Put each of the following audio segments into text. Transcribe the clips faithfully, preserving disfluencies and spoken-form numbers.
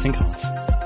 sechzehn Grad.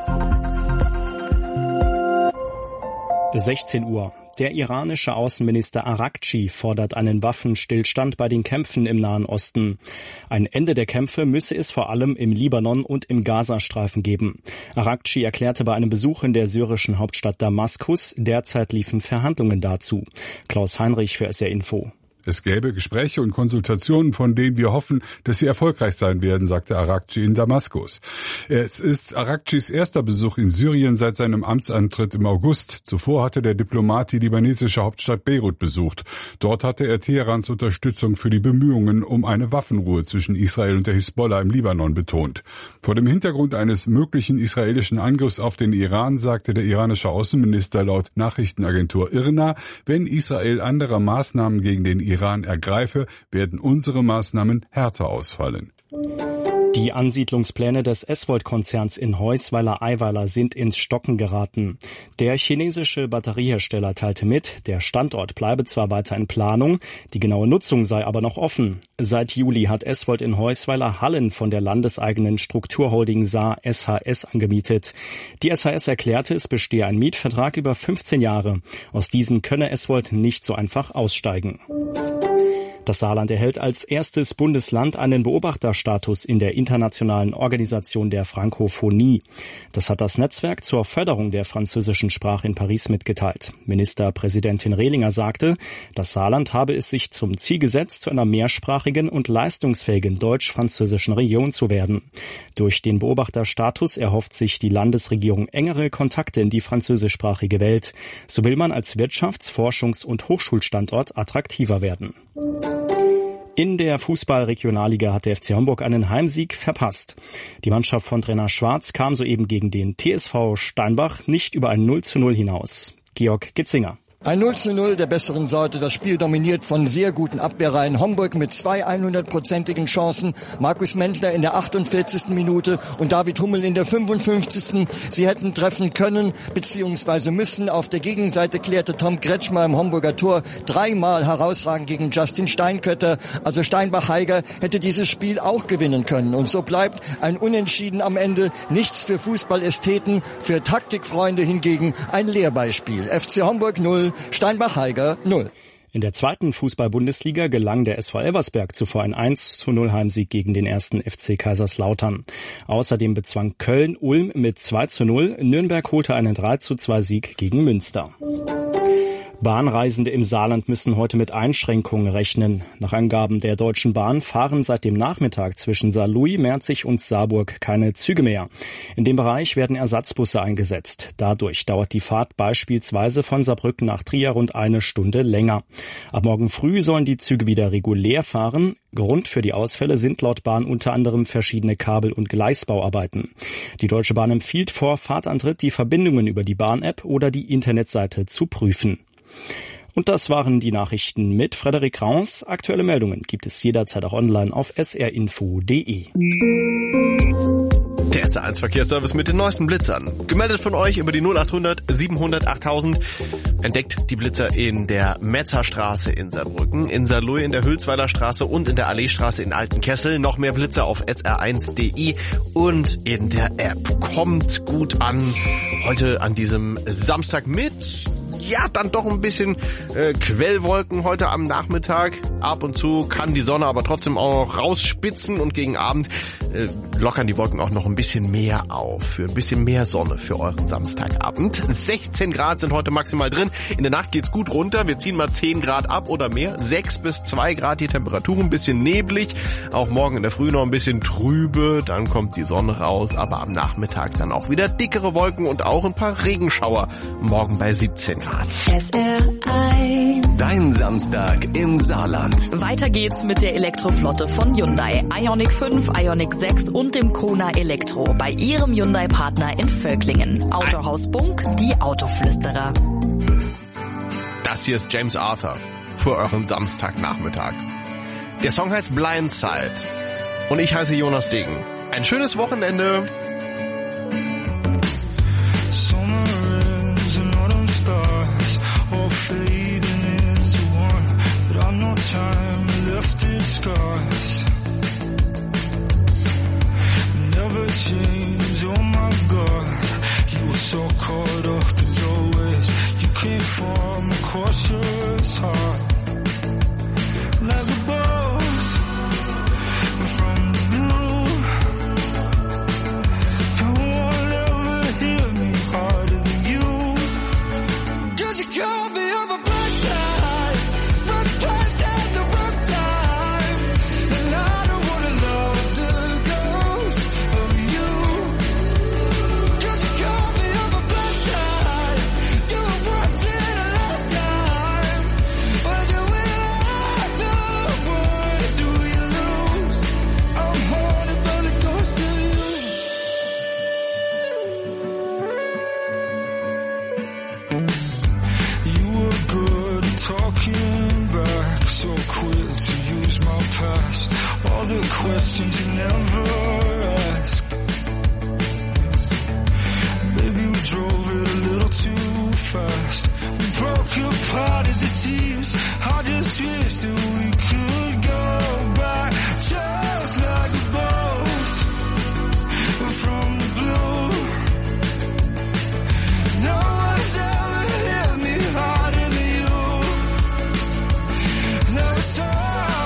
sechzehn Uhr. Der iranische Außenminister Araghchi fordert einen Waffenstillstand bei den Kämpfen im Nahen Osten. Ein Ende der Kämpfe müsse es vor allem im Libanon und im Gazastreifen geben. Araghchi erklärte bei einem Besuch in der syrischen Hauptstadt Damaskus, derzeit liefen Verhandlungen dazu. Klaus Heinrich für S R Info. Es gäbe Gespräche und Konsultationen, von denen wir hoffen, dass sie erfolgreich sein werden, sagte Araghchi in Damaskus. Es ist Araghchis erster Besuch in Syrien seit seinem Amtsantritt im August. Zuvor hatte der Diplomat die libanesische Hauptstadt Beirut besucht. Dort hatte er Teherans Unterstützung für die Bemühungen um eine Waffenruhe zwischen Israel und der Hisbollah im Libanon betont. Vor dem Hintergrund eines möglichen israelischen Angriffs auf den Iran sagte der iranische Außenminister laut Nachrichtenagentur I R N A, wenn Israel andere Maßnahmen gegen den Iran Iran ergreife, werden unsere Maßnahmen härter ausfallen. Die Ansiedlungspläne des Eswold-Konzerns in Heusweiler-Eiweiler sind ins Stocken geraten. Der chinesische Batteriehersteller teilte mit, der Standort bleibe zwar weiter in Planung, die genaue Nutzung sei aber noch offen. Seit Juli hat Eswold in Heusweiler Hallen von der landeseigenen Strukturholding Saar S H S angemietet. Die S H S erklärte, es bestehe ein Mietvertrag über fünfzehn Jahre. Aus diesem könne Eswold nicht so einfach aussteigen. Das Saarland erhält als erstes Bundesland einen Beobachterstatus in der internationalen Organisation der Frankophonie. Das hat das Netzwerk zur Förderung der französischen Sprache in Paris mitgeteilt. Ministerpräsidentin Rehlinger sagte, das Saarland habe es sich zum Ziel gesetzt, zu einer mehrsprachigen und leistungsfähigen deutsch-französischen Region zu werden. Durch den Beobachterstatus erhofft sich die Landesregierung engere Kontakte in die französischsprachige Welt. So will man als Wirtschafts-, Forschungs- und Hochschulstandort attraktiver werden. In der Fußball-Regionalliga hat der F C Homburg einen Heimsieg verpasst. Die Mannschaft von Trainer Schwarz kam soeben gegen den T S V Steinbach nicht über ein null zu null hinaus. Georg Gitzinger. Ein null zu null der besseren Sorte, das Spiel dominiert von sehr guten Abwehrreihen. Homburg mit zwei hundertprozentigen Chancen, Markus Mentler in der achtundvierzigsten Minute und David Hummel in der fünfundfünfzigsten Sie hätten treffen können bzw. müssen. Auf der Gegenseite klärte Tom Kretschmer im Homburger Tor dreimal herausragend gegen Justin Steinkötter. Also Steinbach-Heiger hätte dieses Spiel auch gewinnen können. Und so bleibt ein Unentschieden am Ende. Nichts für Fußballästheten, für Taktikfreunde hingegen ein Lehrbeispiel. F C Homburg null, Steinbach-Heiger null. In der zweiten Fußball-Bundesliga gelang der S V Elversberg zuvor ein eins zu null Heimsieg gegen den ersten F C Kaiserslautern. Außerdem bezwang Köln Ulm mit zwei zu null. Nürnberg holte einen drei zu zwei Sieg gegen Münster. Bahnreisende im Saarland müssen heute mit Einschränkungen rechnen. Nach Angaben der Deutschen Bahn fahren seit dem Nachmittag zwischen Saarlouis, Merzig und Saarburg keine Züge mehr. In dem Bereich werden Ersatzbusse eingesetzt. Dadurch dauert die Fahrt beispielsweise von Saarbrücken nach Trier rund eine Stunde länger. Ab morgen früh sollen die Züge wieder regulär fahren. Grund für die Ausfälle sind laut Bahn unter anderem verschiedene Kabel- und Gleisbauarbeiten. Die Deutsche Bahn empfiehlt vor Fahrtantritt, die Verbindungen über die Bahn-App oder die Internetseite zu prüfen. Und das waren die Nachrichten mit Frederik Raus. Aktuelle Meldungen gibt es jederzeit auch online auf s r info punkt d e. Der S R eins Verkehrsservice mit den neuesten Blitzern. Gemeldet von euch über die null achthundert siebenhundert achttausend. Entdeckt die Blitzer in der Metzerstraße in Saarbrücken, in Saarlouis in der Hülsweiler Straße und in der Alleestraße in Altenkessel. Noch mehr Blitzer auf s r eins punkt d i und in der App. Kommt gut an heute an diesem Samstag mit... Ja, dann doch ein bisschen äh, Quellwolken heute am Nachmittag. Ab und zu kann die Sonne aber trotzdem auch noch rausspitzen und gegen Abend äh, lockern die Wolken auch noch ein bisschen mehr auf. Für ein bisschen mehr Sonne für euren Samstagabend. sechzehn Grad sind heute maximal drin. In der Nacht geht's gut runter. Wir ziehen mal zehn Grad ab oder mehr. sechs bis zwei Grad die Temperatur, ein bisschen neblig. Auch morgen in der Früh noch ein bisschen trübe. Dann kommt die Sonne raus. Aber am Nachmittag dann auch wieder dickere Wolken und auch ein paar Regenschauer. Morgen bei siebzehn Grad. S R eins. Dein Samstag im Saarland. Weiter geht's mit der Elektroflotte von Hyundai. Ioniq fünf, Ioniq sechs und dem Kona Elektro bei ihrem Hyundai-Partner in Völklingen. Autohaus Bunk, die Autoflüsterer. Das hier ist James Arthur für euren Samstagnachmittag. Der Song heißt Blindside und ich heiße Jonas Degen. Ein schönes Wochenende. Time left its scars. Never change, oh my questions you never ask. Maybe we drove it a little too fast. We broke apart at the seams. I just wish that we could go back, just like a boat from the blue. No one's ever hit me harder than you. Never saw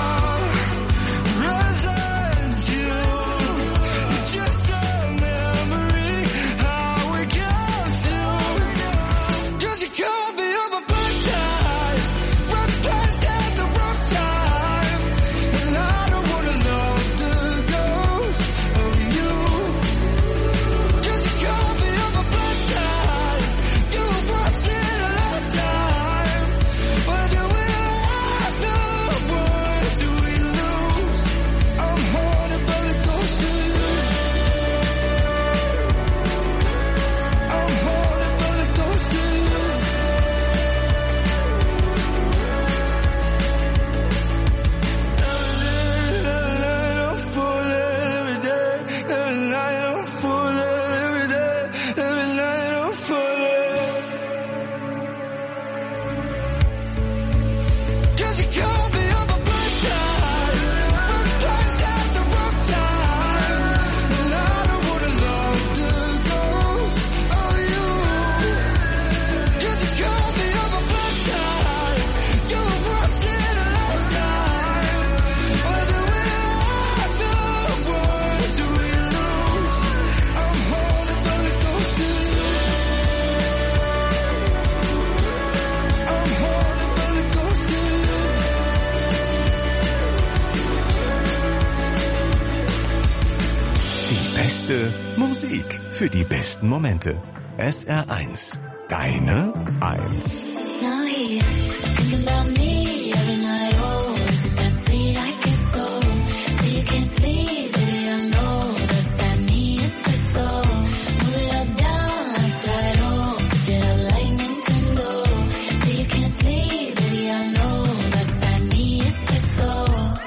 Musik für die besten Momente. S R eins. Deine Eins. Now he's thinking about me every night. Oh, is it that sweet? I guess so. So you can't sleep, baby, I know that's that me espresso. Move it up, down, left, right, oh, switch it up like Nintendo. So you can't sleep, baby, I know that's that me espresso.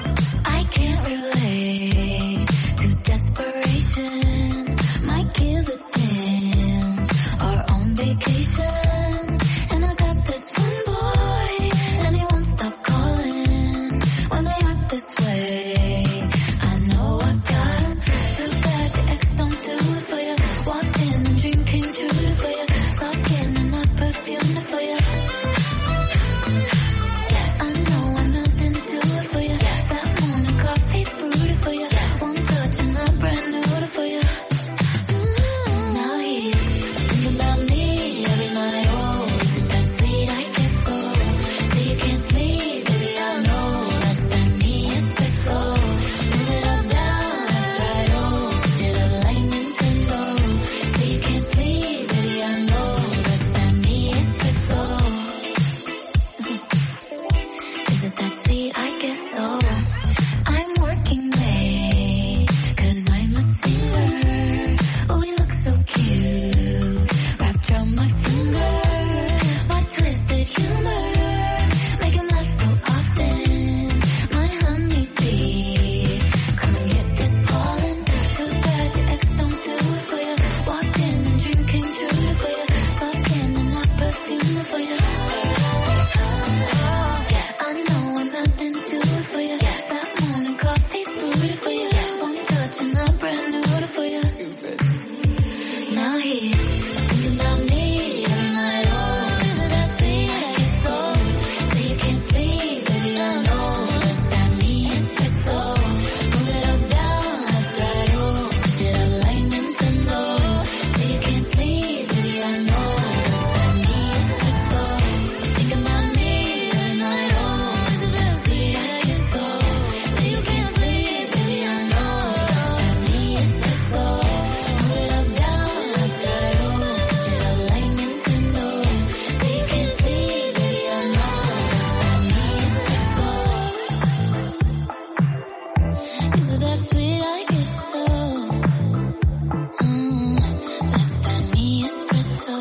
I can't relate to desperation. Might give a damn. Or on vacation. And I got this one boy, and he won't stop calling when they act this way. I know I got him. Too bad your ex don't do it for you. Walked in and dream came true for you. Soft skin and not perfume for you. Yes, I know I'm not into it for you. Yes, that morning coffee brewed for you. Yes, one touch and I'm brand new for you. Mm-hmm. Now he's thinking about me every night. Oh, is it that sweet? I guess so. So you can't sleep, baby, I know that's that me espresso. Move it up, down, left, right, oh, switch it up like Nintendo. So you can't sleep, baby, I know that's that me espresso. Is it that sweet? I guess so. I'm working late, cause I'm a singer. Oh, we look so cute, wrapped around my finger. My twisted humor, make him laugh so often. My honeybee, come and get this pollen. Too bad your ex don't do it for you. Walked in and dream came true for you. Soft skin and not perfume for you. Yes, I know I'm not into it for you. Yes, that morning coffee brewed for you. Yes, one touch and I'm brand new for you. Now he's thinking about me every night. Oh, is it that sweet? I guess so. So you can't sleep, baby, I know that's that me espresso. Move it up, down, left, right, oh, switch it up like Nintendo. So you can't sleep, baby, I know that's that me espresso. Thinking about me every night. Oh, is it that sweet? I guess so. So you can't sleep, baby, I know that's that me espresso. Move it up, down, left, right, oh, switch it up like Nintendo. So you can't sleep, baby, I know that's that me espresso. Is it that sweet? I guess so. Mm, that's that me espresso.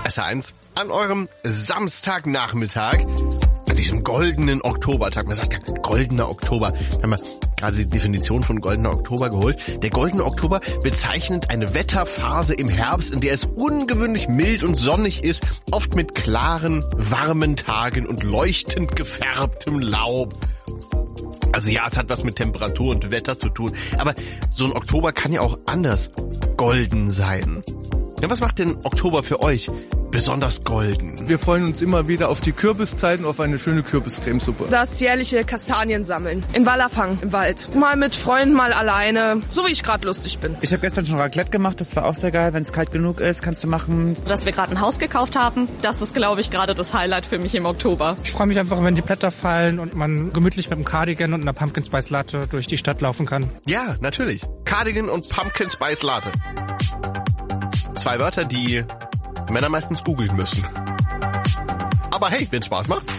S R eins an eurem Samstagnachmittag, an diesem goldenen Oktobertag. Man sagt ja goldener Oktober. Wir haben ja gerade die Definition von goldener Oktober geholt. Der goldene Oktober bezeichnet eine Wetterphase im Herbst, in der es ungewöhnlich mild und sonnig ist, oft mit klaren, warmen Tagen und leuchtend gefärbtem Laub. Also ja, es hat was mit Temperatur und Wetter zu tun, aber so ein Oktober kann ja auch anders golden sein. Ja, was macht denn Oktober für euch besonders golden? Wir freuen uns immer wieder auf die Kürbiszeiten, auf eine schöne Kürbiscremesuppe. Das jährliche Kastanien sammeln. In Wallerfang im Wald. Mal mit Freunden, mal alleine. So wie ich gerade lustig bin. Ich habe gestern schon Raclette gemacht. Das war auch sehr geil. Wenn es kalt genug ist, kannst du machen. Dass wir gerade ein Haus gekauft haben, das ist, glaube ich, gerade das Highlight für mich im Oktober. Ich freue mich einfach, wenn die Blätter fallen und man gemütlich mit einem Cardigan und einer Pumpkin Spice Latte durch die Stadt laufen kann. Ja, natürlich. Cardigan und Pumpkin Spice Latte. Zwei Wörter, die Männer meistens googeln müssen. Aber hey, wenn's Spaß macht.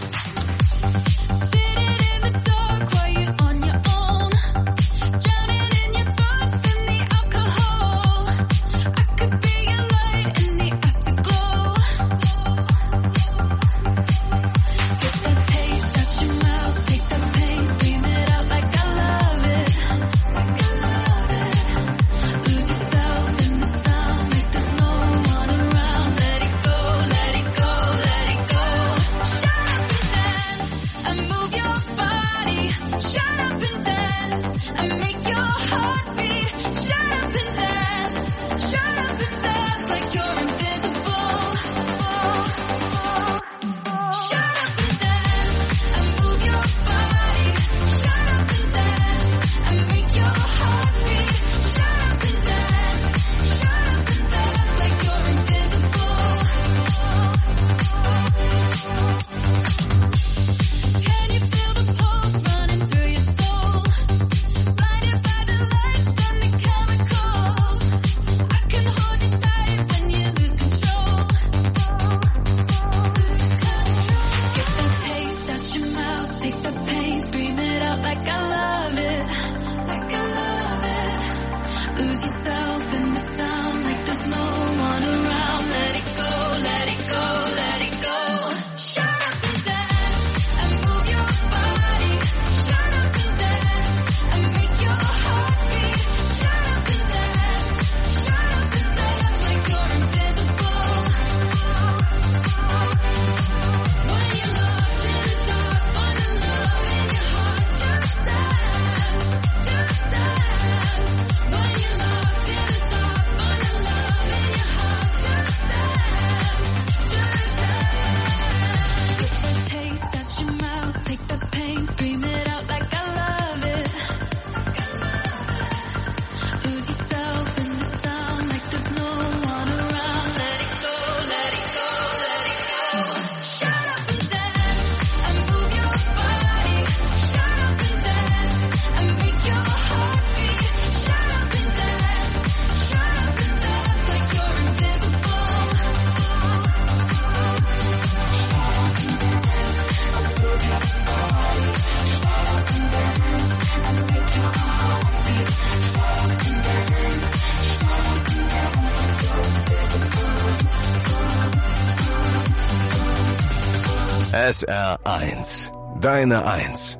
S R eins. Deine Eins.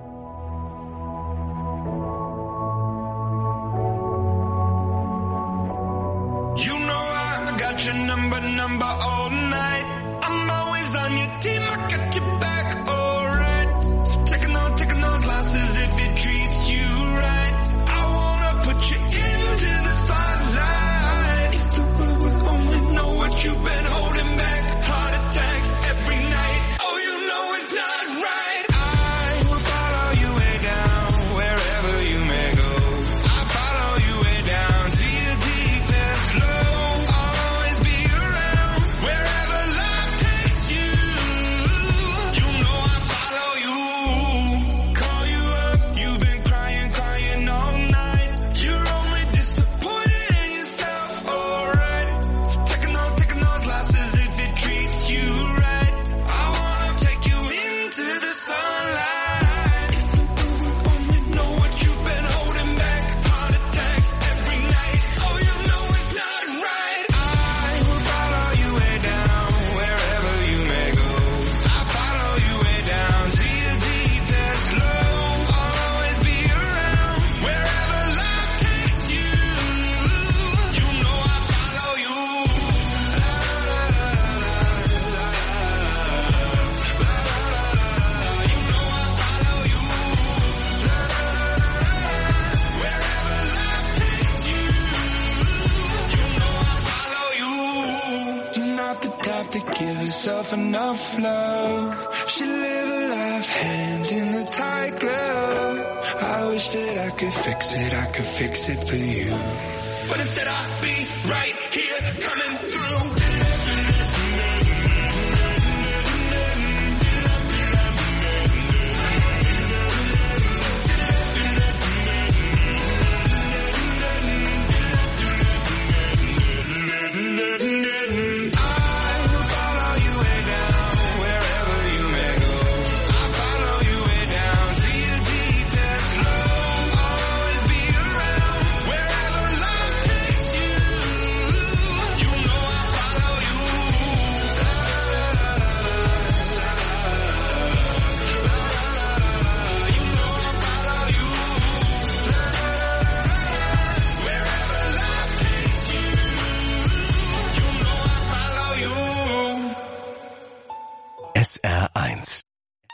You know I got your number, number all night. I'm always on your team, I got your back, alright. Taking on, taking those losses if it treats you right. I wanna put you into the spotlight. If the world would only know what you've been holding back. Heart attacks every night. Oh, you know it's not right. I will follow you way down, wherever you may go. I'll follow you way down to your deepest low. I'll always be around, wherever life takes you. You know to give herself enough love. She live a life hand in a tight glove. I wish that I could fix it, I could fix it for you. But instead I'll be right here coming through. S R eins.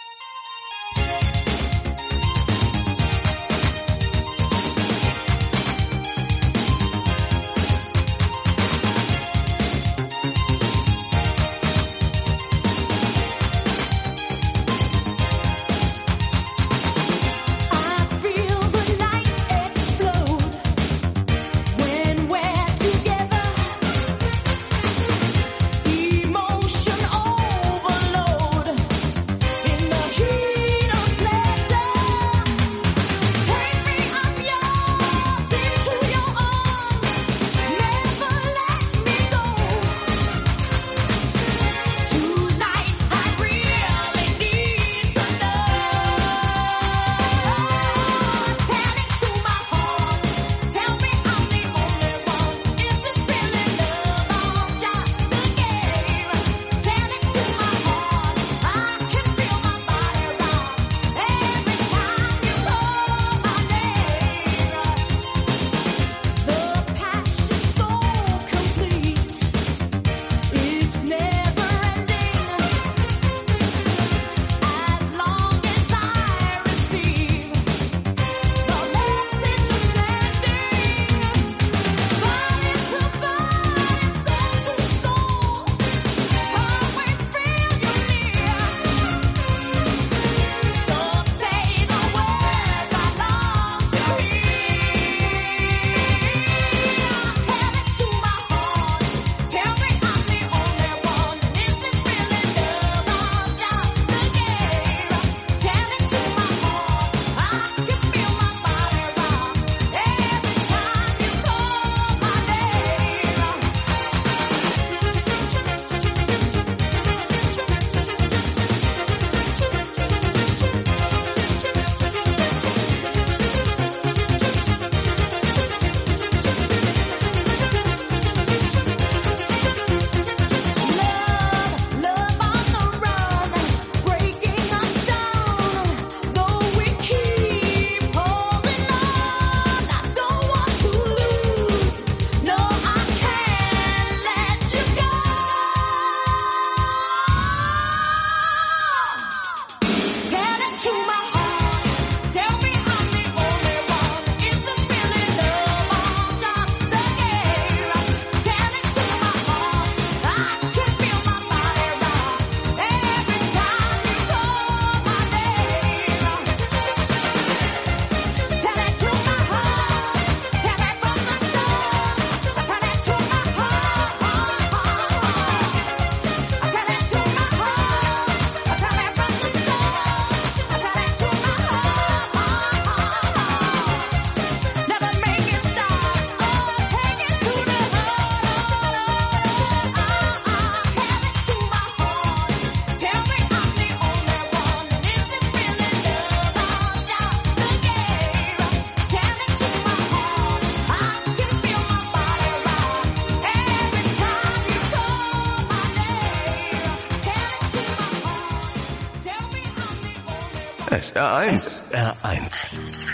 S R eins. S R eins.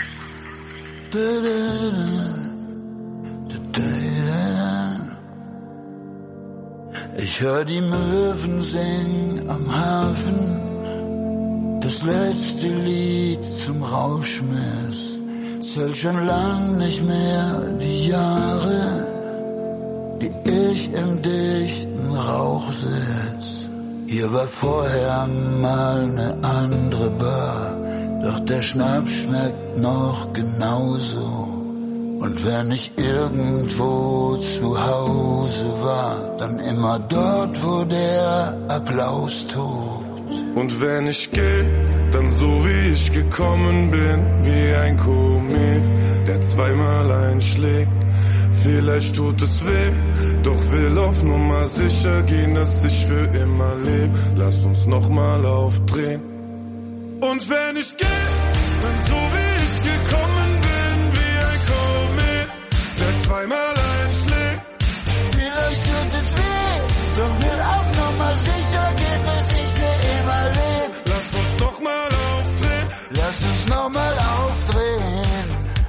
Ich hör die Möwen singen am Hafen, das letzte Lied zum Rauschmiss. Zählt schon lang nicht mehr die Jahre, die ich im dichten Rauch sitz. Hier war vorher mal ne andere Bar, doch der Schnaps schmeckt noch genauso. Und wenn ich irgendwo zu Hause war, dann immer dort, wo der Applaus tobt. Und wenn ich geh, dann so wie ich gekommen bin, wie ein Komet, der zweimal einschlägt. Vielleicht tut es weh, doch will auf Nummer sicher gehen, dass ich für immer leb. Lass uns nochmal aufdrehen. Und wenn ich geh, dann so wie ich gekommen bin, wie ein Komet, der zweimal einschlägt. Vielleicht tut es weh, doch will auf Nummer sicher gehen, dass ich für immer leb. Lass uns nochmal aufdrehen. Lass uns nochmal aufdrehen.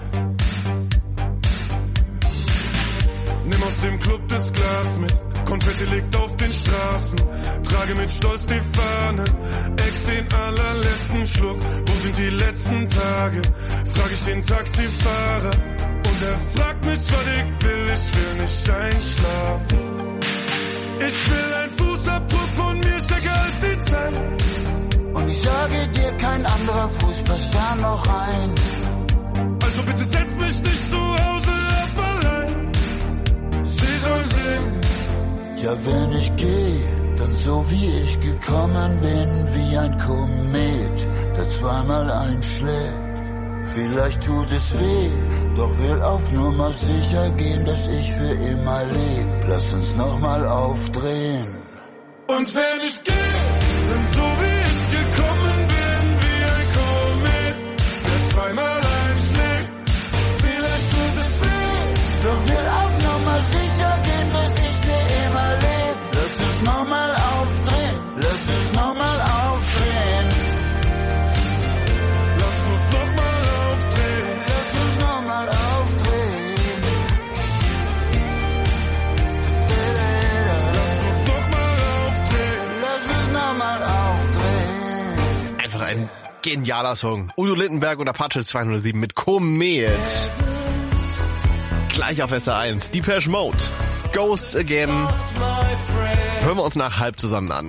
Nimm aus dem Club das Glas mit, Konfetti liegt auf den Straßen. Trage mit Stolz die Fahne, ex den allerletzten Schluck. Wo sind die letzten Tage? Frag ich den Taxifahrer. Und er fragt mich, was ich will, ich will nicht einschlafen. Ich will ein Fußabdruck von mir, stecke als die Zeit. Und ich sage dir, kein anderer Fuß passt da noch rein. Also bitte setz mich nicht zu Hause ab allein. Sie soll sehen. Ja, wenn ich geh, dann so wie ich gekommen bin, wie ein Komet, der zweimal einschlägt. Vielleicht tut es weh, doch will auf Nummer sicher gehen, dass ich für immer leb. Lass uns nochmal aufdrehen. Und wenn ich geh, dann so wie ich gekommen bin, wie ein Komet, der zweimal einschlägt. Vielleicht tut es weh, doch will auf Nummer sicher gehen, dass ich für immer leb. Lass uns nochmal aufdrehen, lass uns nochmal aufdrehen. Lass uns nochmal aufdrehen, lass uns nochmal aufdrehen. Lass uns nochmal aufdrehen. Lass uns nochmal aufdrehen. Einfach ein genialer Song. Udo Lindenberg und Apache zweihundertsieben mit Komet. Gleich auf S R eins. Depeche Mode. Ghosts Again. Hören wir uns nach halb zusammen an.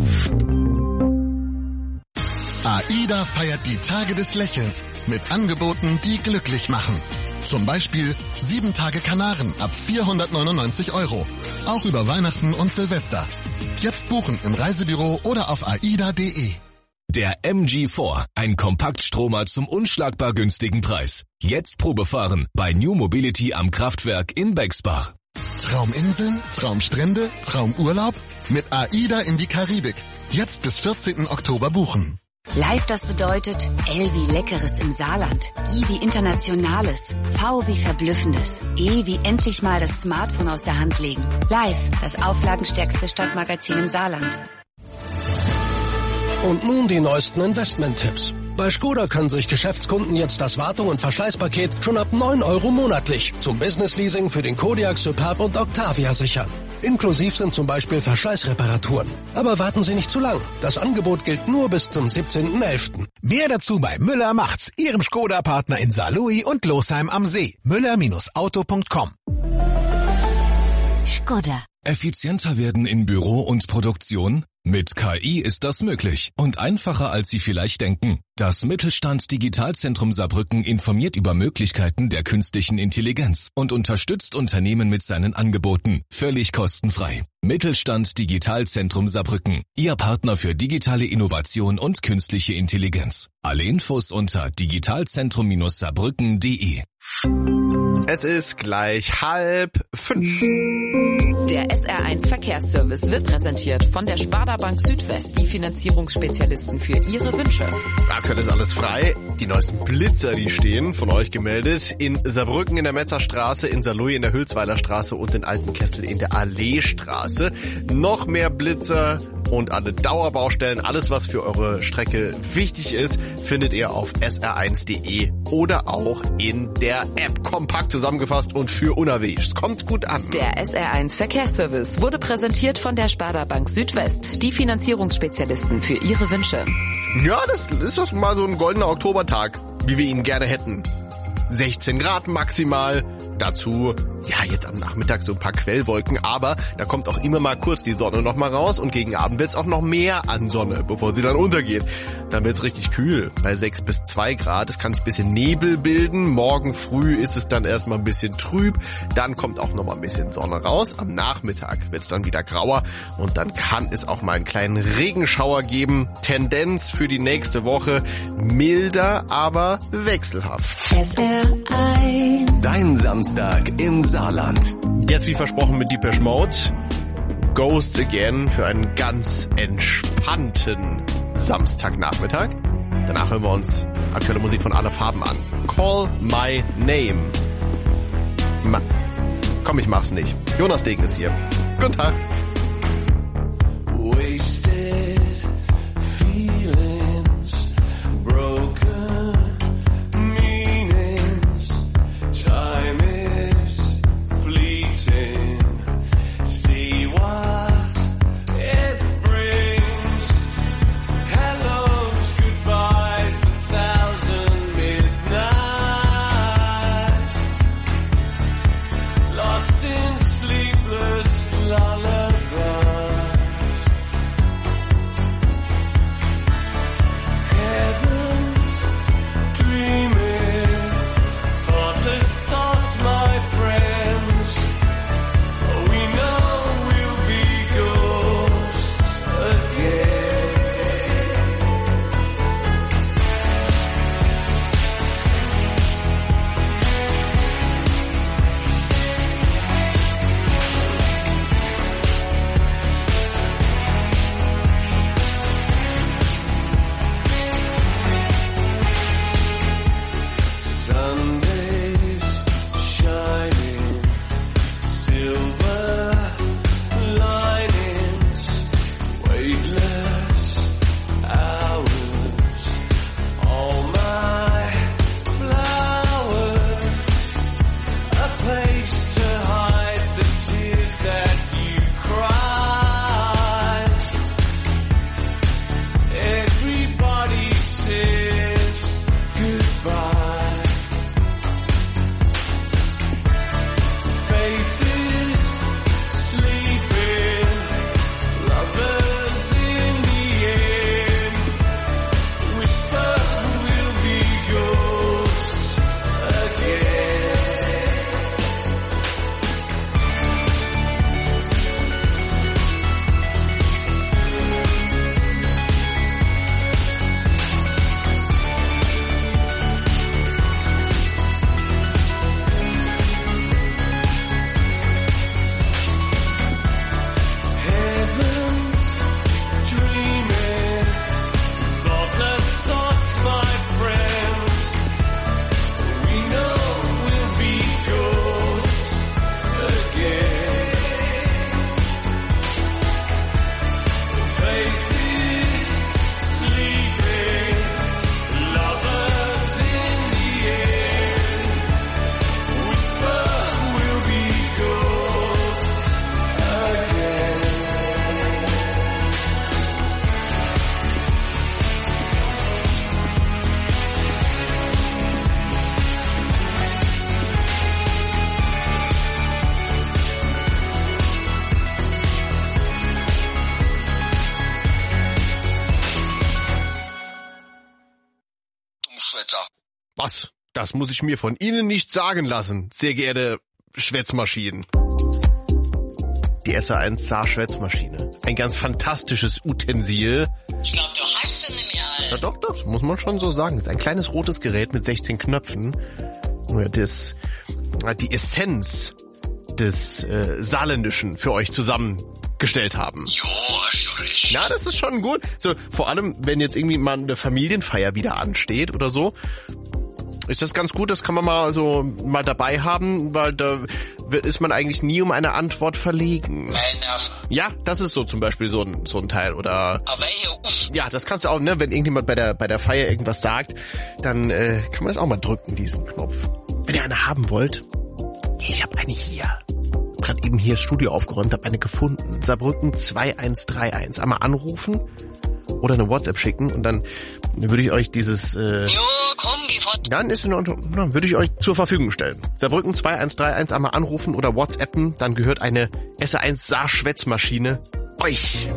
AIDA feiert die Tage des Lächelns mit Angeboten, die glücklich machen. Zum Beispiel sieben Tage Kanaren ab vierhundertneunundneunzig Euro. Auch über Weihnachten und Silvester. Jetzt buchen im Reisebüro oder auf aida punkt de. Der M G vier, ein Kompaktstromer zum unschlagbar günstigen Preis. Jetzt Probefahren bei New Mobility am Kraftwerk in Bexbach. Trauminseln, Traumstrände, Traumurlaub? Mit AIDA in die Karibik. Jetzt bis vierzehnten Oktober buchen. Live, das bedeutet L wie Leckeres im Saarland, I wie Internationales, V wie Verblüffendes, E wie endlich mal das Smartphone aus der Hand legen. Live, das auflagenstärkste Stadtmagazin im Saarland. Und nun die neuesten Investment-Tipps. Bei Skoda können sich Geschäftskunden jetzt das Wartung- und Verschleißpaket schon ab neun Euro monatlich zum Business-Leasing für den Kodiaq, Superb und Octavia sichern. Inklusiv sind zum Beispiel Verschleißreparaturen. Aber warten Sie nicht zu lang. Das Angebot gilt nur bis zum siebzehnten elften Mehr dazu bei Müller macht's, Ihrem Skoda-Partner in Saarlouis und Losheim am See. Müller Auto punkt com. Skoda. Effizienter werden in Büro und Produktion? Mit K I ist das möglich und einfacher, als Sie vielleicht denken. Das Mittelstand Digitalzentrum Saarbrücken informiert über Möglichkeiten der künstlichen Intelligenz und unterstützt Unternehmen mit seinen Angeboten, völlig kostenfrei. Mittelstand Digitalzentrum Saarbrücken, Ihr Partner für digitale Innovation und künstliche Intelligenz. Alle Infos unter digitalzentrum saarbrücken punkt de. Es ist gleich halb fünf. Der S R eins Verkehrsservice wird präsentiert von der Sparda Bank Südwest, die Finanzierungsspezialisten für Ihre Wünsche. Aktuell ist alles frei. Die neuesten Blitzer, die stehen, von euch gemeldet. In Saarbrücken in der Metzerstraße, in Saarlouis in der Hülsweiler Straße und in Altenkessel in der Alleestraße. Noch mehr Blitzer und alle Dauerbaustellen, alles was für eure Strecke wichtig ist, findet ihr auf S R eins punkt de oder auch in der App. Kompakt zusammengefasst und für unterwegs. Kommt gut an. Der S R eins Verkehrsservice wurde präsentiert von der Sparda Bank Südwest, die Finanzierungsspezialisten für Ihre Wünsche. Ja, das ist doch mal so ein goldener Oktobertag, wie wir ihn gerne hätten. sechzehn Grad maximal, Dazu, ja, jetzt am Nachmittag so ein paar Quellwolken, aber da kommt auch immer mal kurz die Sonne noch mal raus und gegen Abend wird's auch noch mehr an Sonne, bevor sie dann untergeht. Dann wird's richtig kühl, bei sechs bis zwei Grad. Es kann sich ein bisschen Nebel bilden. Morgen früh ist es dann erstmal ein bisschen trüb. Dann kommt auch noch mal ein bisschen Sonne raus. Am Nachmittag wird's dann wieder grauer und dann kann es auch mal einen kleinen Regenschauer geben. Tendenz für die nächste Woche milder, aber wechselhaft. S R eins. Dein Samstag im Saarland. Jetzt wie versprochen mit Depeche Mode. Ghosts Again für einen ganz entspannten Samstagnachmittag. Danach hören wir uns aktuelle Musik von Alle Farben an. Call My Name. Ma- Komm, ich mach's nicht. Jonas Degen ist hier. Guten Tag. Wasted feelings, broken meanings, time is fleeting, see what it brings, hellos, goodbyes, a thousand midnights, lost in sleepless lullaby. Was? Das muss ich mir von Ihnen nicht sagen lassen, sehr geehrte Schwätzmaschinen. Die S R eins Saar-Schwätzmaschine. Ein ganz fantastisches Utensil. Ich glaub, du hast sie nicht mehr, Alter. Ja doch, das muss man schon so sagen. Das ist ein kleines rotes Gerät mit sechzehn Knöpfen. Das, die Essenz des äh, Saarländischen für euch zusammengestellt haben. Jo, hast du recht. Ja, das ist schon gut. So, vor allem, wenn jetzt irgendwie mal eine Familienfeier wieder ansteht oder so, ist das ganz gut. Das kann man mal so mal dabei haben, weil da wird, ist man eigentlich nie um eine Antwort verlegen. Ja, das ist so zum Beispiel so ein, so ein Teil. Oder ja, das kannst du auch, ne, wenn irgendjemand bei der bei der Feier irgendwas sagt, dann äh, kann man das auch mal drücken, diesen Knopf. Wenn ihr eine haben wollt, ich habe eine hier. Gerade eben hier das Studio aufgeräumt, habe eine gefunden. Saarbrücken zwei eins drei eins. Einmal anrufen oder eine WhatsApp schicken und dann würde ich euch dieses... Äh jo, komm, geh voll Dann ist in Ordnung, dann würde ich euch zur Verfügung stellen. Saarbrücken zwei eins drei eins einmal anrufen oder WhatsAppen, dann gehört eine S R eins Saar-Schwätzmaschine euch.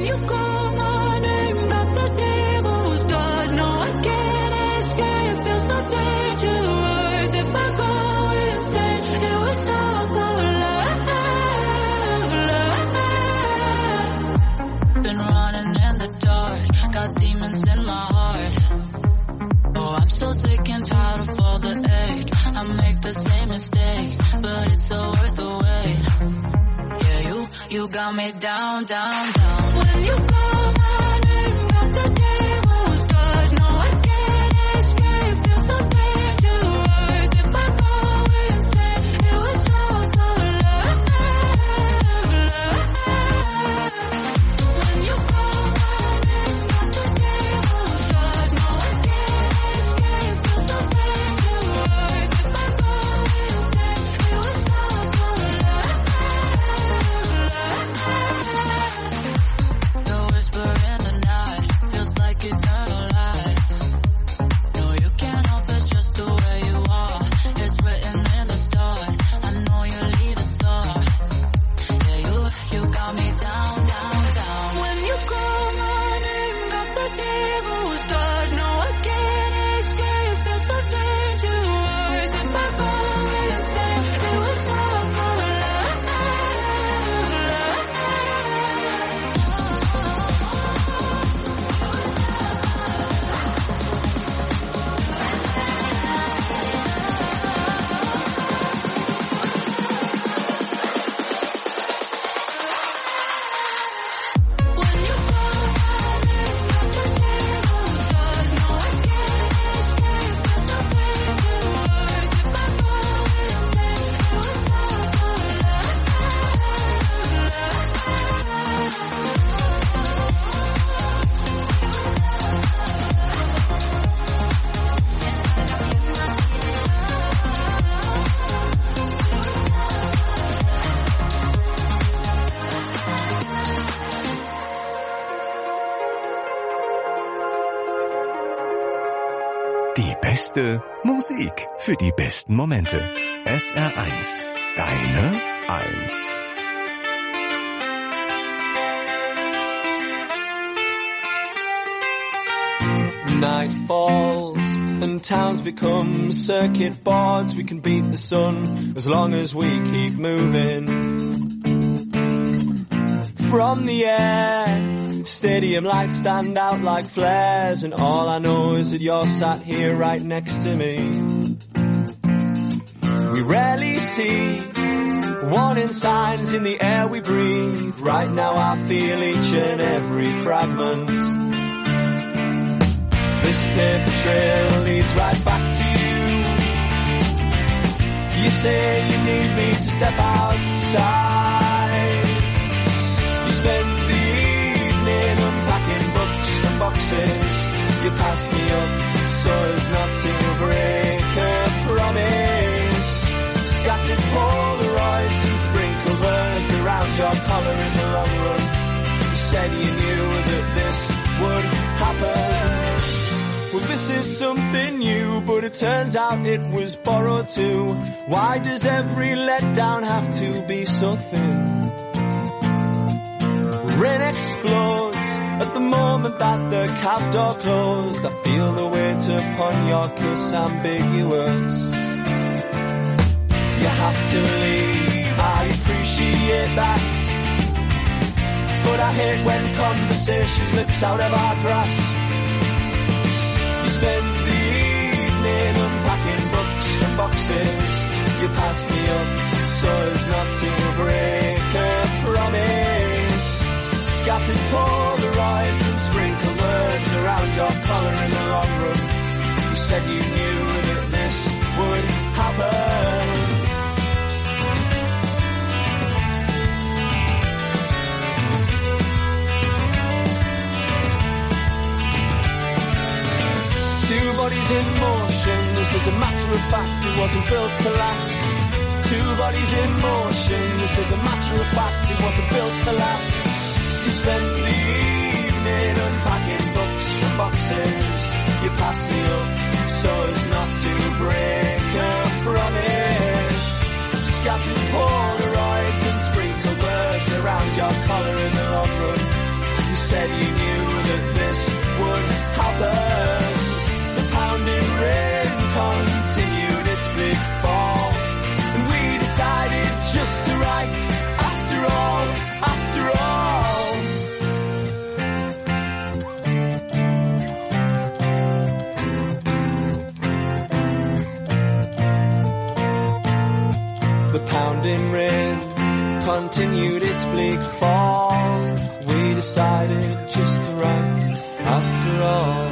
Been running in the dark, got demons in my heart. Oh, I'm so sick and tired of all the ache. I make the same mistakes, but it's so worth the wait. Yeah, you, you got me down, down, down. When you call my name, got the devil's touch. No, I can't escape, feel so dangerous. If I go insane, it was all for love, love. When you call my name, got the devil's touch. No, I can't escape, feel so dangerous. If I go insane, it was all for love, love. The whisper in the night feels like eternal life. No, you can't help it, just the way you are. It's written in the stars. I know you leave a scar. Yeah, you, you got me down, down, down. When you call my name, got the devil's touch. No, I can't escape, feel so dangerous. If I go insane, it was all for love, Die beste Musik für die besten Momente. S R eins. Deine Eins. Night falls and towns become circuit boards. We can beat the sun as long as we keep moving. From the air, stadium lights stand out like flares, and all I know is that you're sat here right next to me. We rarely see warning signs in the air we breathe. Right now I feel each and every fragment. This paper trail leads right back to you. You say you need me to step outside. You spend the evening unpacking books and boxes. You pass me up so as not to break a promise. Scattered Polaroids and sprinkled words around your collar in the long run. You said you knew that this would happen. Well, this is something new, but it turns out it was borrowed too. Why does every letdown have to be so thin? Rain explodes at the moment that the cab door closed. I feel the weight upon your kiss ambiguous. You have to leave, I appreciate that, but I hate when conversation slips out of our grasp. Spend the evening unpacking books and boxes. You pass me up so as not to break a promise. Scattered Polaroids and sprinkled words around your collar in the long run. You said you knew that this would happen. Two bodies in motion, this is a matter of fact, it wasn't built to last. Two bodies in motion, this is a matter of fact, it wasn't built to last. You spent the evening unpacking books and boxes. You passed me up so as not said you knew that this would happen. The pounding rain continued its big fall, and we decided just to write after all, after all. The pounding rain continued its bleak fall. We decided just to write after all.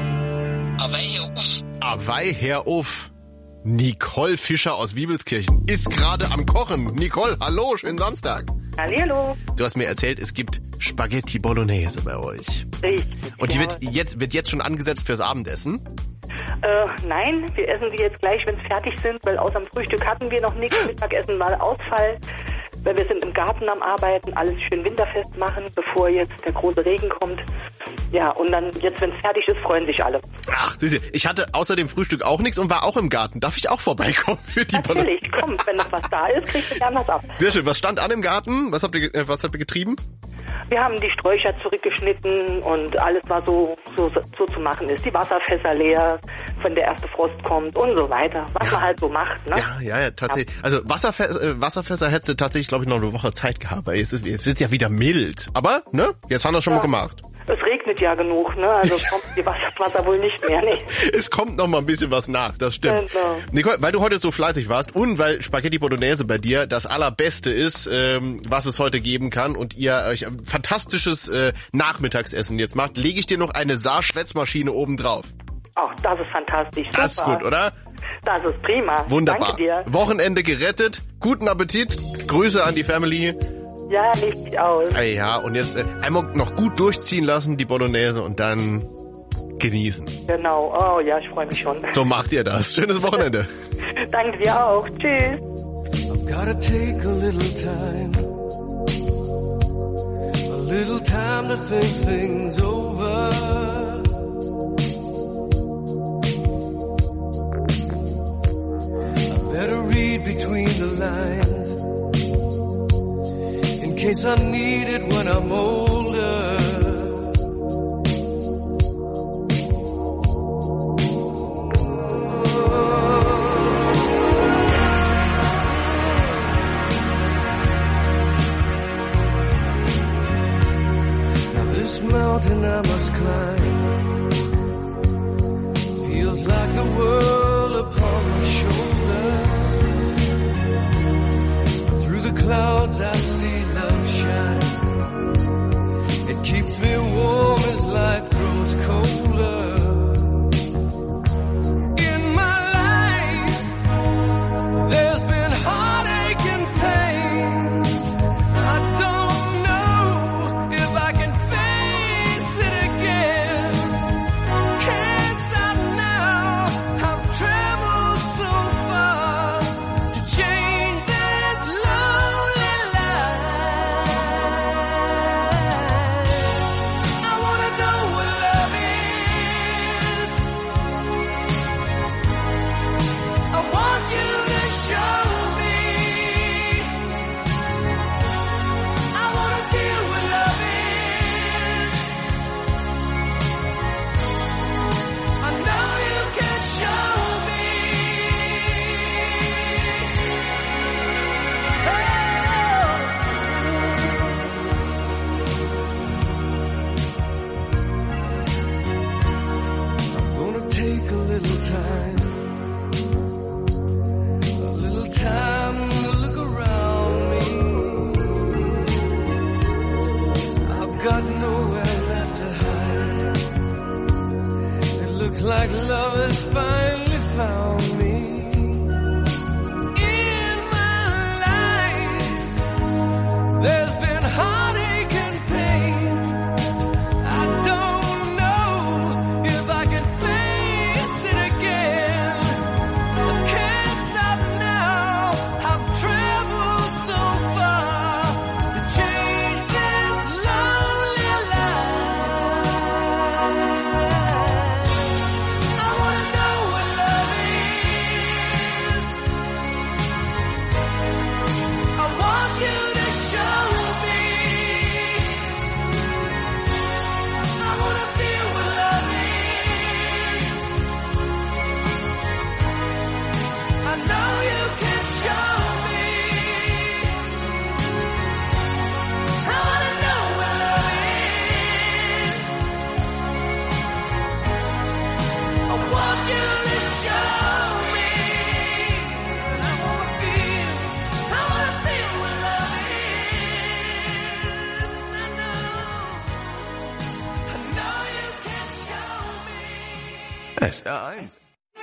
Awei, Herr Uff. Nicole Fischer aus Wiebelskirchen ist gerade am Kochen. Nicole, hallo, schönen Samstag. Hallihallo. Du hast mir erzählt, es gibt Spaghetti Bolognese bei euch. Richtig. Und die ja. wird jetzt, wird jetzt schon angesetzt fürs Abendessen? Äh, nein, wir essen sie jetzt gleich, wenn es fertig sind, weil außer dem Frühstück hatten wir noch nichts. Mittagessen war Ausfall, weil wir sind im Garten am Arbeiten, alles schön winterfest machen, bevor jetzt der große Regen kommt. Ja, und dann jetzt, wenn es fertig ist, freuen sich alle. Ach, siehst du, ich hatte außer dem Frühstück auch nichts und war auch im Garten. Darf ich auch vorbeikommen für die Natürlich, komm, wenn noch was da ist, kriegst du gern was ab. Sehr schön. Was stand an im Garten? Was habt ihr, äh, was habt ihr getrieben? Wir haben die Sträucher zurückgeschnitten und alles, was so, so, so zu machen ist. Die Wasserfässer leer, wenn der erste Frost kommt und so weiter. Was ja. man halt so macht, ne? Ja, ja, ja, tatsächlich. Ja. Also Wasserfässer, äh, Wasserfässer hättest du tatsächlich, glaube ich, noch eine Woche Zeit gehabt. Es ist, es ist ja wieder mild. Aber, ne? Jetzt haben wir es schon ja. mal gemacht. Es regnet ja genug, ne? Also kommt die Wasser, Wasser wohl nicht mehr, ne? Es kommt noch mal ein bisschen was nach, das stimmt. Genau. Nicole, weil du heute so fleißig warst und weil Spaghetti Bolognese bei dir das Allerbeste ist, ähm, was es heute geben kann und ihr euch ein fantastisches äh, Nachmittagsessen jetzt macht, lege ich dir noch eine Saar-Schwätzmaschine oben drauf. Ach, das ist fantastisch. Das ist gut, oder? Das ist prima. Wunderbar. Danke dir. Wochenende gerettet. Guten Appetit. Grüße an die Family. Ja, richtig aus. Ja, und jetzt äh, einmal noch gut durchziehen lassen, die Bolognese, und dann genießen. Genau. Oh ja, ich freue mich schon. So macht ihr das. Schönes Wochenende. Danke dir auch. Tschüss. I've gotta take a little time. A little time to think things over. I better read between the lines. In case I need it when I'm older. Now this mountain I must climb feels like the world upon my shoulder. Through the clouds I see love shine. It keeps me warm as life grows colder. In my life, there's been heartache and pain. I don't know if I can face it again. Can't stop now. I've traveled so far to change this lonely life. I wanna know what love is. I want you to show me. I wanna feel what love is. I know you can show me. I'm gonna take a little time, a little time to look around me. I've got nowhere left to hide. It looks like love has finally found me. In my life, there's been heartache and pain. I don't know if I can face it again. I can't stop now. I've traveled so far to change this lonely life. I wanna know S R eins.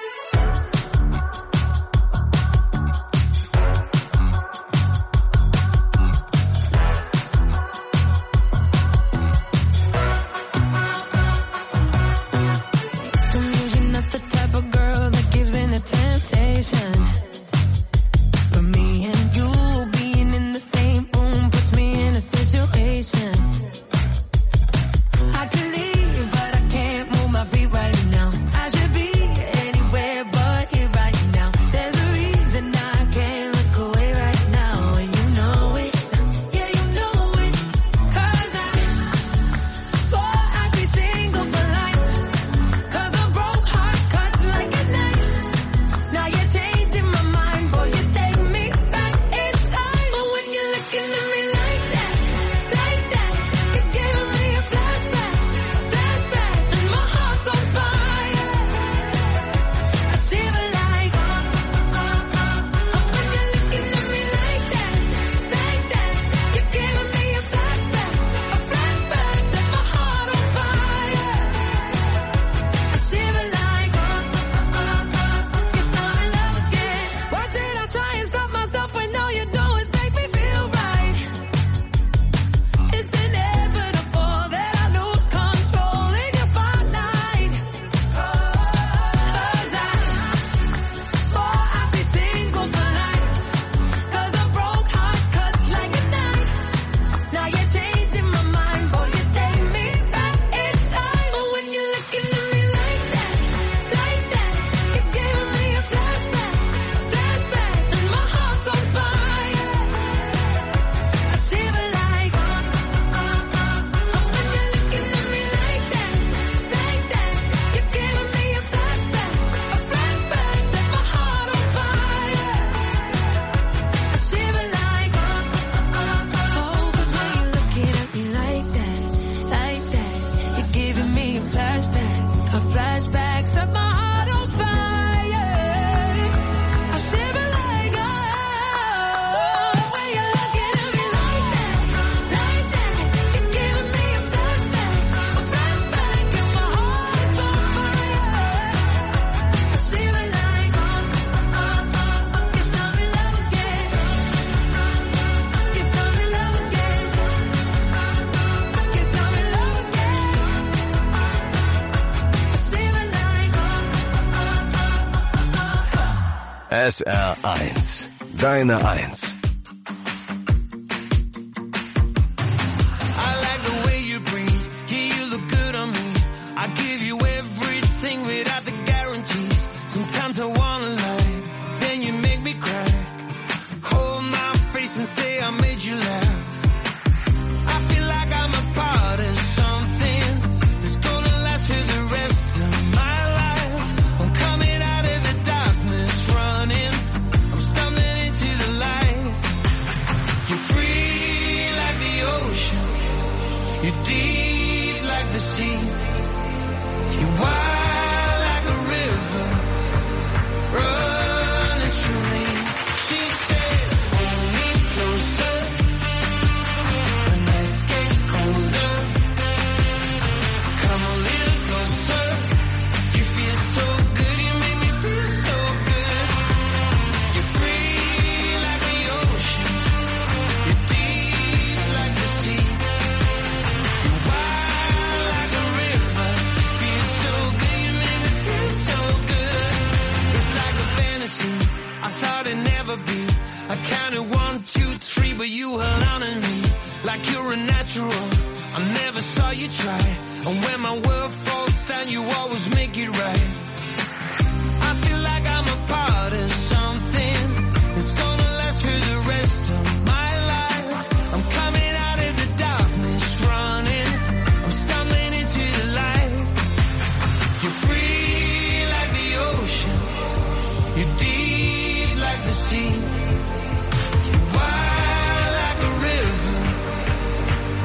S R eins. Deine Eins.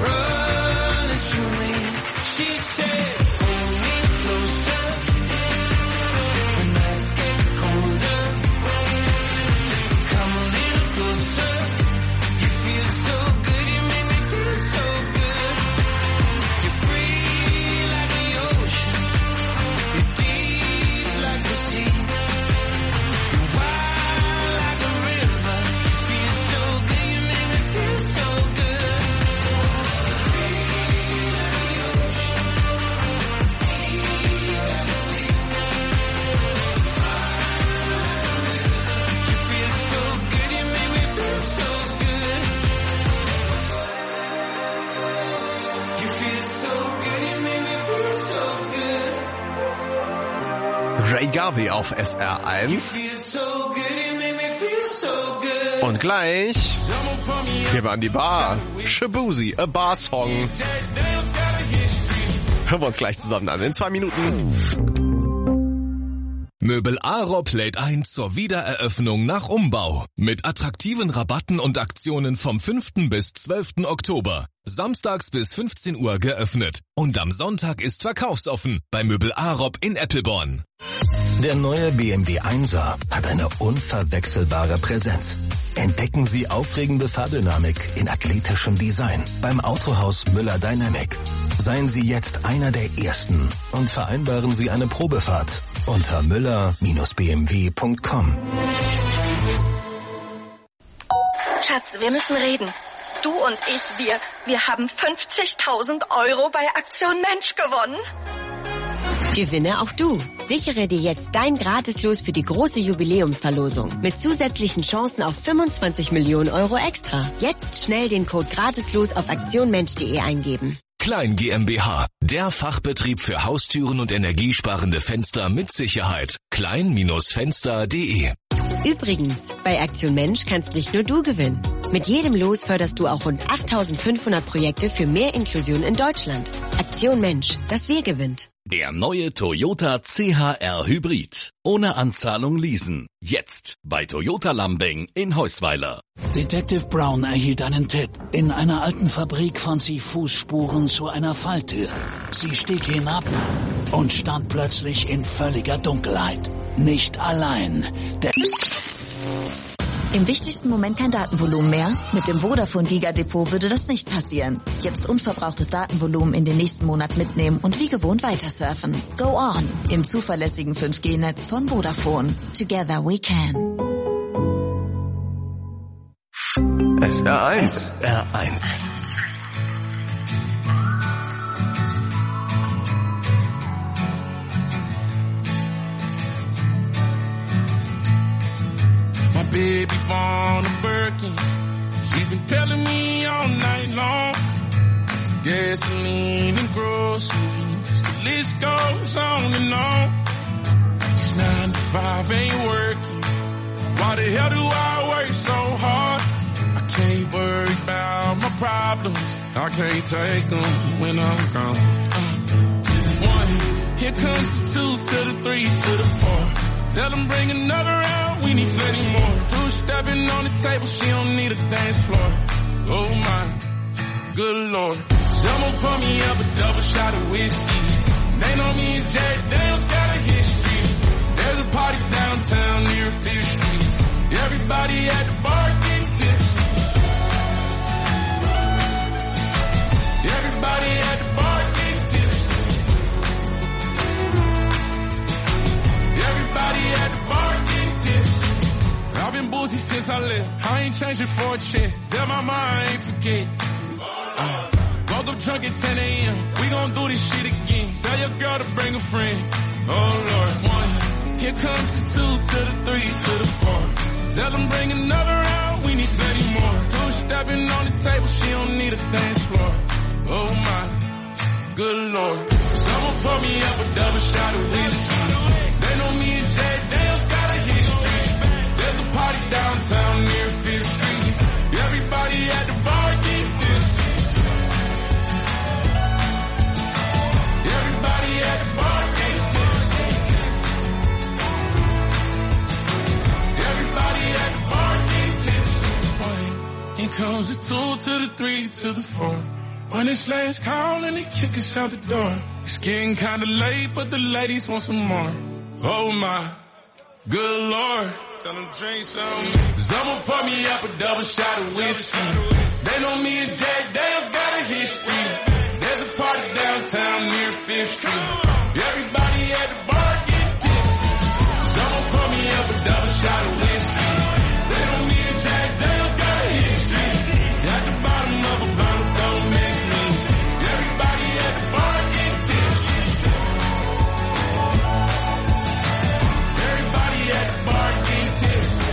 She said, pull me closer. Ray Garvey auf S R eins. Und gleich gehen wir an die Bar. Shabuzi, a Bar Song. Hören wir uns gleich zusammen an in zwei Minuten. Möbel Arob lädt ein zur Wiedereröffnung nach Umbau. Mit attraktiven Rabatten und Aktionen vom fünften bis zwölften Oktober. Samstags bis fünfzehn Uhr geöffnet. Und am Sonntag ist verkaufsoffen bei Möbel Arob in Eppelborn. Der neue B M W Einser hat eine unverwechselbare Präsenz. Entdecken Sie aufregende Fahrdynamik in athletischem Design beim Autohaus Müller Dynamic. Seien Sie jetzt einer der Ersten und vereinbaren Sie eine Probefahrt unter müller Bindestrich b m w punkt com. Schatz, wir müssen reden. Du und ich, wir, wir haben fünfzigtausend Euro bei Aktion Mensch gewonnen. Gewinne auch du. Sichere dir jetzt dein Gratislos für die große Jubiläumsverlosung mit zusätzlichen Chancen auf fünfundzwanzig Millionen Euro extra. Jetzt schnell den Code Gratislos auf aktionmensch punkt de eingeben. Klein GmbH, der Fachbetrieb für Haustüren und energiesparende Fenster mit Sicherheit. klein Fenster punkt de. Übrigens, bei Aktion Mensch kannst nicht nur du gewinnen. Mit jedem Los förderst du auch rund achttausendfünfhundert Projekte für mehr Inklusion in Deutschland. Aktion Mensch, das Wir gewinnt. Der neue Toyota C H R Hybrid. Ohne Anzahlung leasen. Jetzt bei Toyota Lambeng in Heusweiler. Detective Brown erhielt einen Tipp. In einer alten Fabrik fand sie Fußspuren zu einer Falltür. Sie stieg hinab und stand plötzlich in völliger Dunkelheit. Nicht allein. Der Im wichtigsten Moment kein Datenvolumen mehr? Mit dem Vodafone Giga-Depot würde das nicht passieren. Jetzt unverbrauchtes Datenvolumen in den nächsten Monat mitnehmen und wie gewohnt weitersurfen. Go on! Im zuverlässigen fünf G Netz von Vodafone. Together we can. S R eins. S R eins. My baby born a Birkin. She's been telling me all night long. Gasoline and groceries. The list goes on and on. It's nine to five ain't working. Why the hell do I work so hard? I can't worry about my problems. I can't take them when I'm gone. Uh, one, here comes the two to the three to the four. Tell them bring another round, we need plenty more. Two stepping on the table, she don't need a dance floor. Oh my, good lord. Someone pour me up a double shot of whiskey. They know me and Jay Dale's got a history. There's a party downtown near Fifth Street. Everybody at the bar getting tipsy. Everybody at the bar getting tipsy. Everybody at the bar getting tipsy. I've been boozy since I left. I ain't changing for a check. Tell my mom I ain't forget. Uh, woke up drunk at ten a.m. We gon' do this shit again. Tell your girl to bring a friend. Oh Lord, one. Here comes the two to the three to the four. Tell them bring another round. We need plenty more. Two stepping on the table. She don't need a dance floor. Oh my, good lord. Someone pour me up a double shot of whiskey. They know me and Jay Dale's got a history. There's a party downtown near Fifth Street. Everybody at the bar getting tipsy. Everybody at the bar getting tipsy. Everybody at the bar getting tipsy. Here comes the two to the three to the four. When it's last call and they kick us out the door. It's getting kinda late, but the ladies want some more. Oh my, good lord. Tell them drink some. Someone pour me up a double shot of whiskey. They know me and Jay Dale's got a history. There's a party downtown near Fifth Street. Everybody at the bar get tipsy. Someone pour me up a double shot of whiskey. They know me and Jay Dale's got a history. At the bottom of a bottle, don't miss me. Everybody at the bar get tipsy. Everybody at the bar get tipsy.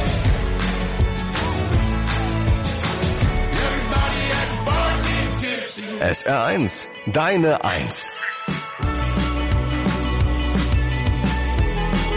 Everybody at the bar get tipsy. S R eins, deine Eins.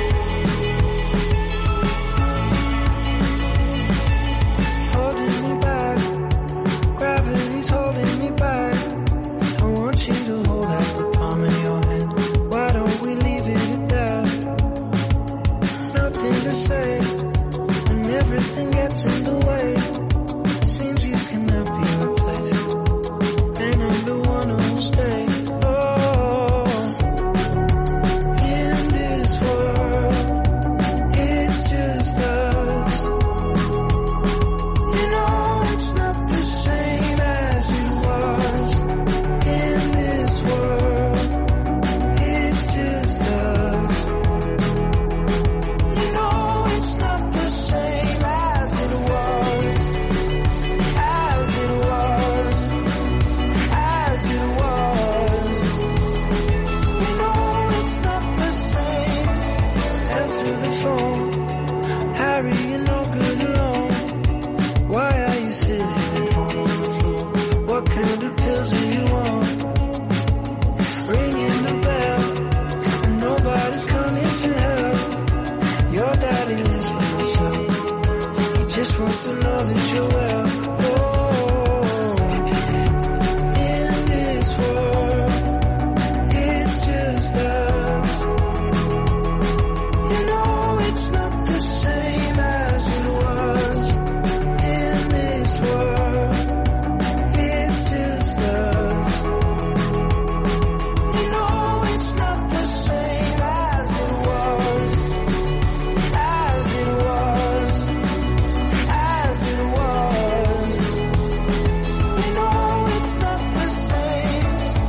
stop the same.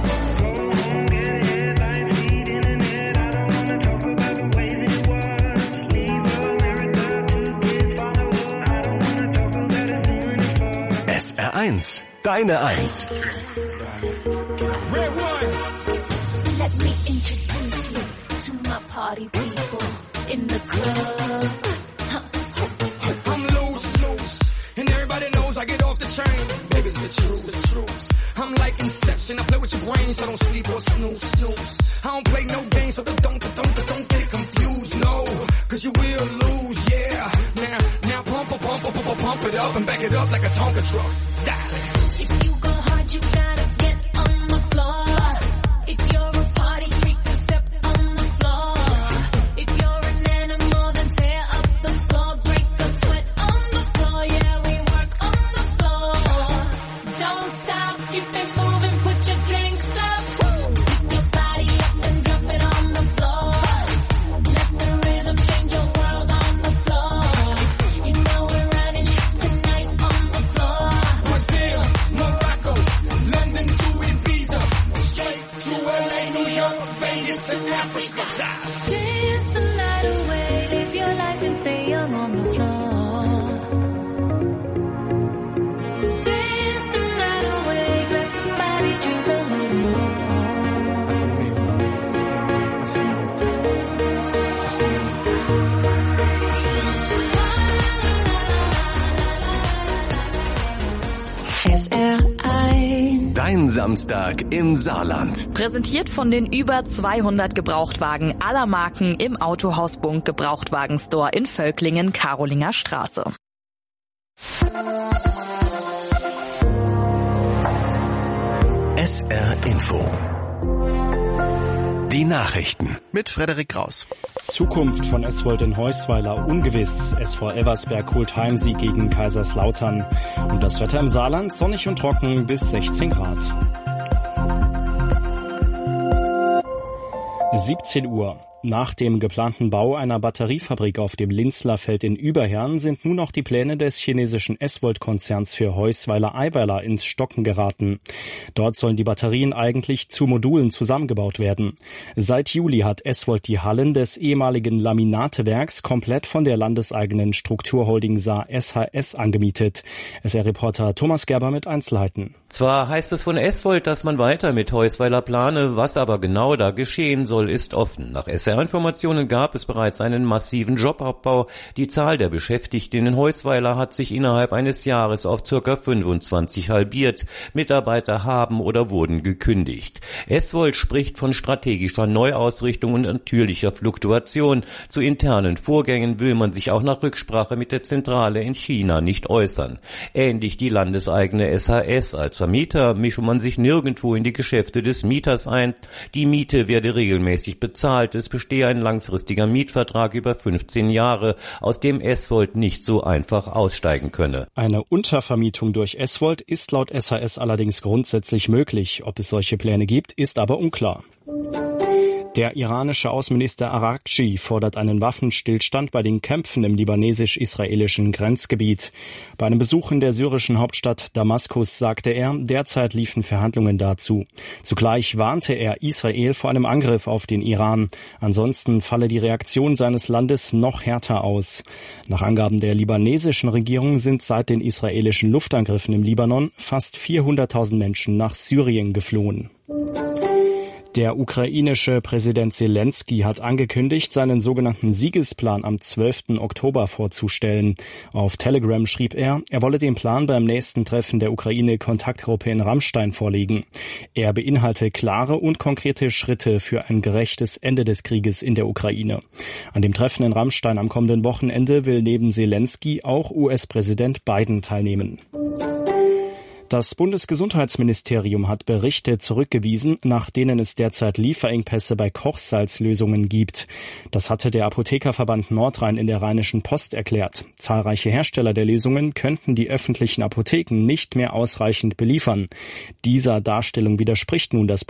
S R eins, deine Eins. Let me introduce you to my party people in the club. I'm loose, loose, and everybody knows I get off the train. Baby, it's the truth, the truth. I'm like Inception, I play with your brain, so don't sleep or snooze, snooze. I don't play no games, so don't, don't, don't, don't get it confused, no, cause you will lose, yeah. Now, now pump, pump, pump, pump, pump it up and back it up like a Tonka truck. Darling. If you go hard, you gotta get on the floor. If you're a party freak, then step on the floor. If you're an animal, then tear up the floor. Break the sweat on the floor, yeah, we work on the floor. Don't stop, keep it moving, put your drinks up. Pick your body up and drop it on the floor. Let the rhythm change your world on the floor. You know we're running shit tonight on the floor. Brazil, Morocco, London to Ibiza, straight to L A, New York, Vegas to Africa. Dance the night away, live your life and stay young on the floor. Dance the night away, grab somebody, drink a little more. S R eins. Dein Samstag im Saarland. Präsentiert von den über zweihundert Gebrauchtwagen aller Marken im Autohaus Bunk Gebrauchtwagenstore in Völklingen, Karolinger Straße. S R Info. Die Nachrichten. Mit Frederik Kraus. Zukunft von Eswold in Heusweiler ungewiss. S V Eversberg holt Heimsieg gegen Kaiserslautern. Und das Wetter im Saarland sonnig und trocken bis sechzehn Grad. siebzehn Uhr. Nach dem geplanten Bau einer Batteriefabrik auf dem Linzler Feld in Überherrn sind nun auch die Pläne des chinesischen Eswold-Konzerns für Heusweiler-Eiweiler ins Stocken geraten. Dort sollen die Batterien eigentlich zu Modulen zusammengebaut werden. Seit Juli hat Eswold die Hallen des ehemaligen Laminatewerks komplett von der landeseigenen Strukturholding Saar S H S angemietet. S R-Reporter Thomas Gerber mit Einzelheiten. Zwar heißt es von Eswold, dass man weiter mit Heusweiler plane, was aber genau da geschehen soll, ist offen. Nach S R Informationen gab es bereits einen massiven Jobabbau. Die Zahl der Beschäftigten in Heusweiler hat sich innerhalb eines Jahres auf ca. fünfundzwanzig halbiert. Mitarbeiter haben oder wurden gekündigt. Eswold spricht von strategischer Neuausrichtung und natürlicher Fluktuation. Zu internen Vorgängen will man sich auch nach Rücksprache mit der Zentrale in China nicht äußern. Ähnlich die landeseigene S H S. Als Vermieter mische man sich nirgendwo in die Geschäfte des Mieters ein. Die Miete werde regelmäßig bezahlt. Es bestehe ein langfristiger Mietvertrag über fünfzehn Jahre, aus dem Eswold nicht so einfach aussteigen könne. Eine Untervermietung durch Eswold ist laut S H S allerdings grundsätzlich möglich. Ob es solche Pläne gibt, ist aber unklar. Der iranische Außenminister Araghchi fordert einen Waffenstillstand bei den Kämpfen im libanesisch-israelischen Grenzgebiet. Bei einem Besuch in der syrischen Hauptstadt Damaskus sagte er, derzeit liefen Verhandlungen dazu. Zugleich warnte er Israel vor einem Angriff auf den Iran. Ansonsten falle die Reaktion seines Landes noch härter aus. Nach Angaben der libanesischen Regierung sind seit den israelischen Luftangriffen im Libanon fast vierhunderttausend Menschen nach Syrien geflohen. Der ukrainische Präsident Zelensky hat angekündigt, seinen sogenannten Siegesplan am zwölften Oktober vorzustellen. Auf Telegram schrieb er, er wolle den Plan beim nächsten Treffen der Ukraine-Kontaktgruppe in Rammstein vorlegen. Er beinhalte klare und konkrete Schritte für ein gerechtes Ende des Krieges in der Ukraine. An dem Treffen in Rammstein am kommenden Wochenende will neben Zelensky auch U S-Präsident Biden teilnehmen. Das Bundesgesundheitsministerium hat Berichte zurückgewiesen, nach denen es derzeit Lieferengpässe bei Kochsalzlösungen gibt. Das hatte der Apothekerverband Nordrhein in der Rheinischen Post erklärt. Zahlreiche Hersteller der Lösungen könnten die öffentlichen Apotheken nicht mehr ausreichend beliefern. Dieser Darstellung widerspricht nun das